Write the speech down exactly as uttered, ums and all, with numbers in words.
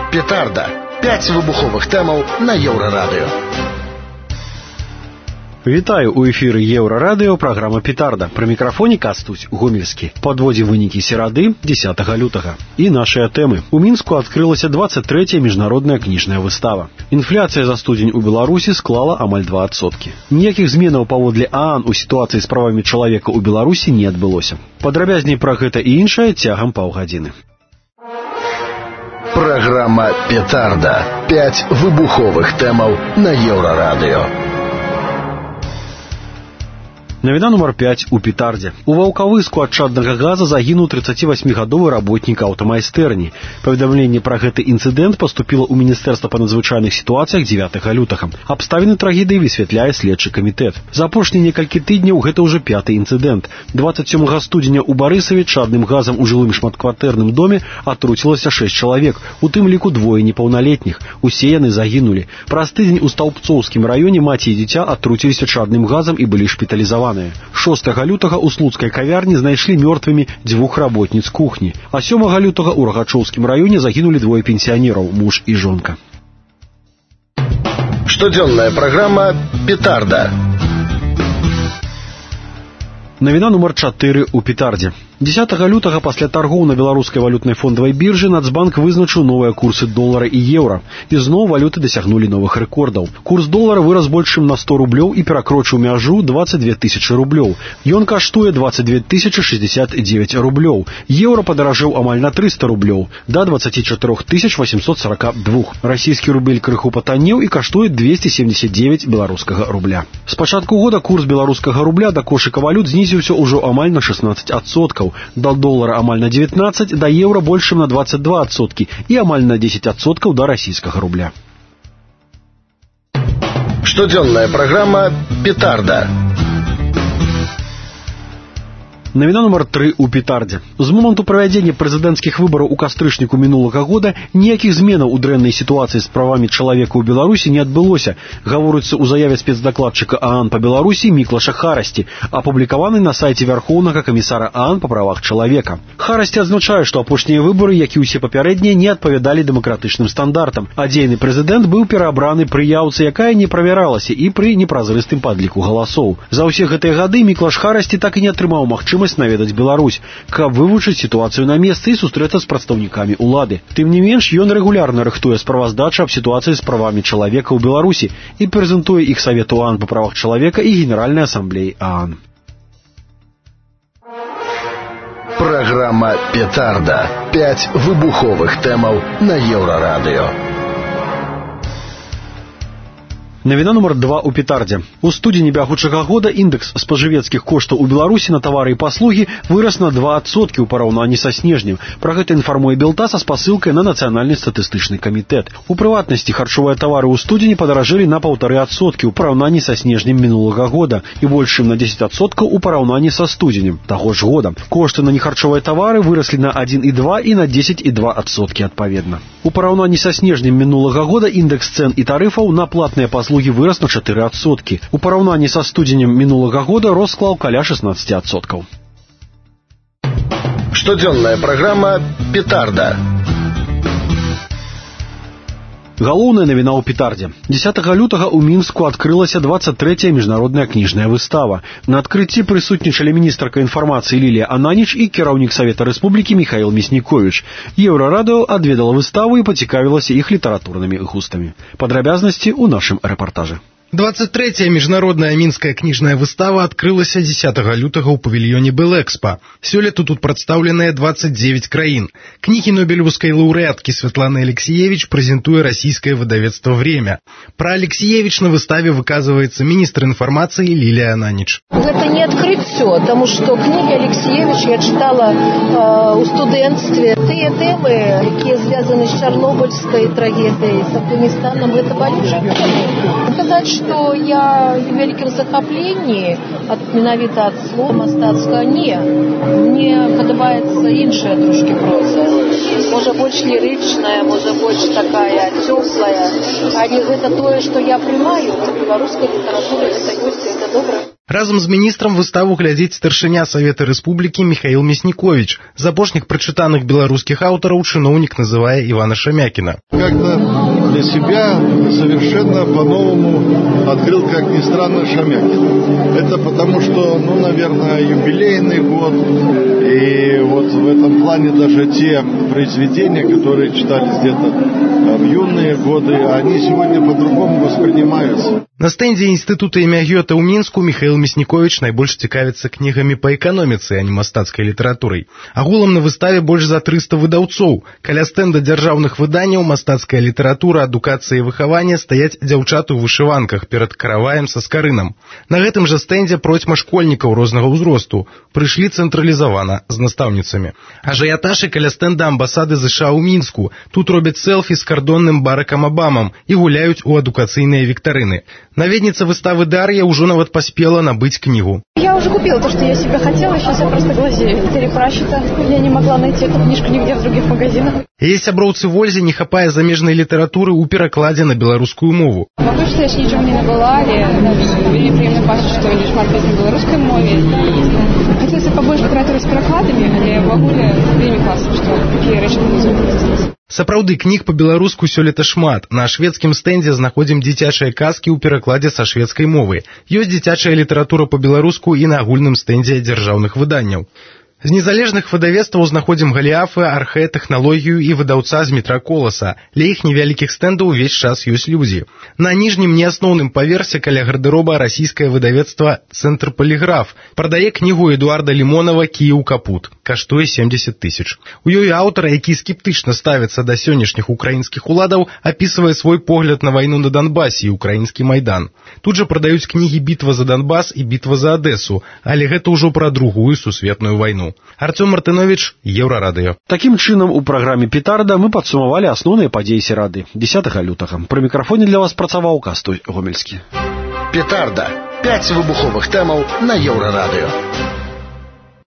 Петарда. П'ять вибухових темаў на Еўрарадыё. Вітаю, у эфіры Еўрарадыё, праграма «Петарда». Пры мікрафоне Кастусь Гомельскі. Падводзім вынікі серады, дзесятага лютага. І нашыя тэмы. У Мінску адкрылася двадцать трэцяя міжнародная кніжная выстава. Інфляцыя за студзень у Беларусі склала амаль два адсоткі. Ніякіх зменаў паводле ААН у сітуацыі з правамі чалавека ў Беларусі не адбылося. Падрабязней пра гэта і іншае цягам паўгадзіны. Праграма «Петарда». П'ять выбуховых темаў на Еўрарадыё. Навіна нумар пяць у Петардзе. У ваўкавыску ад чаднага газа загінуў трыццацівасьмігадовы работнік аўтамайстэрні. Паведамленне пра гэты інцыдэнт паступіла ў Міністэрства па надзвычайных сітуацыях дзевятага лютага. Абставіны трагедыі высвятляе следчы камітэт. За апошнія некалькі тыдняў гэта ўжо пяты інцыдэнт. двадцать сёмага студзеня ў Барысаве чадным газам у жылым шматкватэрным доме атруцілася шэсць чалавек, у тым ліку двое непаўналетніх. Усе яны загінулі. Праз тыдзень у Стаўбцоўскім раёне маці і дзіця атруціліся чадным газам і былі шпіталізаваны. шостага лютага ў слуцкай кавярні знайшлі мёртвымі дзвюх работніц кухні, а сёмага лютага ў Рагачоўскім раёне загінулі двое пенсіянераў, муж і жонка. Штодзённая праграма «Петарда». Навіна нумар чатыры у Петардзе. дзесятага лютага пасля таргоў на беларускай валютнай фондавай біржы Нацбанк вызначыў новыя курсы долара і еўра. І зноў валюты дасягнулі новых рэкордаў. Курс долара вырас больш чым на сто рублёў і перакрочыў мяжу двадцать две тысячы рублёў. Ён каштуе двадцать две тысячи шестьдесят девять рублёў. Еўра падаражэў амаль на трыста рублёў, да двадцать четыре тысячи восемьсот сорок два. Расійскі рубель крыху патаннеў і каштуе двести семьдесят девять беларускага рубля. З пачатку года курс беларускага рубля да кошыка валют знізіўся ўжо амаль на шестнадцать адсоткаў. Да долара амаль на девятнадцать, да еўра больш чым на двадцать два адсоткі і амаль на десять адсоткаў да расійскага рубля. Штодзённая праграма «Петарда». Навіна нумар тры у Петардзе. З моманту правядзення прэзідэнцкіх выбараў у кастрычніку мінулага года ніякіх зменаў у дрэннай сітуацыі з правамі чалавека ў Беларусі не адбылося, гаворыцца ў заяве спецдакладчыка ААН па Беларусі Міклаша Харасці, апублікаванай на сайце Вярхоўнага камісара ААН па правах чалавека. Харасці адзначае, што апошнія выбары, як і ўсе папярэднія, не адпавядалі дэмакратычным стандартам, а дзейны прэзідэнт быў пераабраны пры яўцы, якая не правяралася, і пры непразрыстым падліку галасоў. За ўсе гэтыя гады Міклаш Харасці так і не атрымаў магчымасць наведаць Беларусь, каб вывучыць сітуацыю на месцы і сустрэцца з прадстаўнікамі ўлады. Тым не менш, ён рэгулярна рыхтуе справаздачы аб сітуацыі з правамі чалавека ў Беларусі і прэзентуе іх Савету ААН па правах чалавека і Генеральнай асамблеі ААН. Праграма «Петарда». П'ять выбуховых темаў на Еўрарадыё. Навіна нумар два у Петардзе. У студзені бягучага года індэкс спажывецкіх коштаў у Беларусі на тавары і паслугі вырас на два адсоткі ў параўнанні са снежнем. Пра гэта інфармуе Белта са спасылкай на Нацыянальны статыстычны камітэт. У прыватнасці, харчовыя тавары ў студзені падаражэлі на паўтары адсоткі ў параўнанні са снежнем мінулага года і больш чым на дзесяць адсоткаў у параўнанні са студзенем таго ж года. Кошты на нехарчовыя тавары выраслі на адзін і два і на дзесяць і два адсоткі адпаведна. У параўнанні са снежнем мінулага года індэкс цэн і тарыфаў на платныя паслугі вырас на чатыры адсоткі. У параўнанні са студзенем мінулага года рост склаў каля шестнадцать адсоткаў. Штодзённая праграма «Петарда». Галоўная навіна ў Петардзе. дзесятага лютага ў Мінску адкрылася двадцать трэцяя міжнародная кніжная выстава. На адкрыцці прысутнічалі міністрка інфармацыі Лілія Ананіч і кіраўнік Савета Рэспублікі Міхаіл Мясніковіч. Еўрарадыё адведала выставу і пацікавілася іх літаратурнымі густамі. Падрабязнасці ў нашым рэпартажы. двадцать трэцяя міжнародная мінская кніжная выстава адкрылася дзесятага лютага ў павільёне Белэкспа. Сёлета тут прадстаўленыя двадцать девять краін. Кнігі нобелевскай лаўрэаткі Светланы Алексеевич прэзентуе расійскае выдавецтва «Время». Пра Алексеевич на выставе выказваецца міністр інфармацыі Лілія Ананіч. Гэта не адкрыццё, таму што кнігі Алексеевич я чытала э, ў студэнцтве. Тыя тэмы, якія звязаны з чарнобыльскай трагедыяй, з Афганістанам, гэта балюча. Сказаць, што я в вялікім захапленні ад менавіта ад слова мастацтва не. Мне падабаецца іншая трошкі проза. Можа больш лірычная, можа больш такая цёплая. Але гэта тое, што я прымаю, беларускай літаратуры гэта ёсць, і гэта добра. Разам з міністрам выставу глядзіць старшыня Савета Рэспублікі Михаил Мяснікович. З апошніх прачытаных беларускіх аўтараў чыноўнік называе Ивана Шамякина. Как-то для себя совершенно по-новому открыл, как ни странно, Шамякин. Это потому, что, ну, наверное, юбилейный год, и вот в этом плане даже те произведения, которые читались где-то в юные годы, они сегодня по-другому воспринимаются. На стендзе інстытута імя Гёта ў Мінску Михаил Мяснікович найбольш цікавіцца кнігамі па эканоміцы, а не мастацкай літаратурай. Агулам на выставе больш за трыста выдаўцоў. Каля стэнда дзяржаўных выданняў «Мастацкая літаратура, адукацыя і выхаванне» стаяць дзяўчаты ў вышыванках перад караваем са скарынам. На гэтым жа стэндзе процьма школьнікаў рознага ўзросту. Прыйшлі цэнтралізавана з настаўніцамі. Ажыятаж і каля стэнда амбасады ЗША ў Мінску. Тут робяць селфі з кардонным Баракам Абамам і гуляюць у адукацыйныя віктарыны. Наведница выставы Дарья уже нават поспела набыть книгу. Я уже купила то, что я себе хотела, сейчас я просто глазею. Телепращита. Я не могла найти эту книжку нигде в других магазинах. Есть сяброўцы Вользе, не хапае замежнай літаратуры ў перакладзе на беларускую мову. Пакуль што яшчэ нічого не набыла, але вельмі прыемна бачыць, што ёсць шмат песень на беларускай мове. Хацелася пабольш літаратуры з перакладамі, але ў агуле вельмі класна, што такія рэчы будуць выкарыстаць. Сапраўды, кніг па-беларуску сёлета шмат. На шведскім стэндзе знаходзім дзіцячыя казкі ў перакладзе са шведскай мовы. Ёсць дзіцячая літаратура па-беларуску і на агульным стэндзе дзяржаўных выданняў. З незалежных выдавецтваў знаходзім Галіафы, Архэ, тэхналогію і выдаўца з метра Коласа. Ля іх невялікіх стэндаў увесь час ёсць людзі. На ніжнім неасноўным паверсе каля гардэроба расійскае выдавецтва «Цэнтр Поліграф» прадае кнігу Эдуарда Лімонова «Кіеў капут». Каштуе семьдесят тысяч. У ёй аўтар, які скептычна ставіцца да сённяшніх украінскіх уладаў, апісвае свой погляд на вайну на Донбасе і украінскі майдан. Тут жа прадаюць кнігі «Бітва за Донбас» і «Бітва за Адэсу», але гэта ўжо пра другую сусветную вайну. Артем Мартынович, Еўрарадыё. Такім чынам, у праграме «Петарда» мы падсумавалі асноўныя падзеі серады дзесятага лютага. Пры мікрафоне для вас працаваў Кастой Гомельскі. Петарда. Пяць выбуховых тэмаў на Еўрарадыё.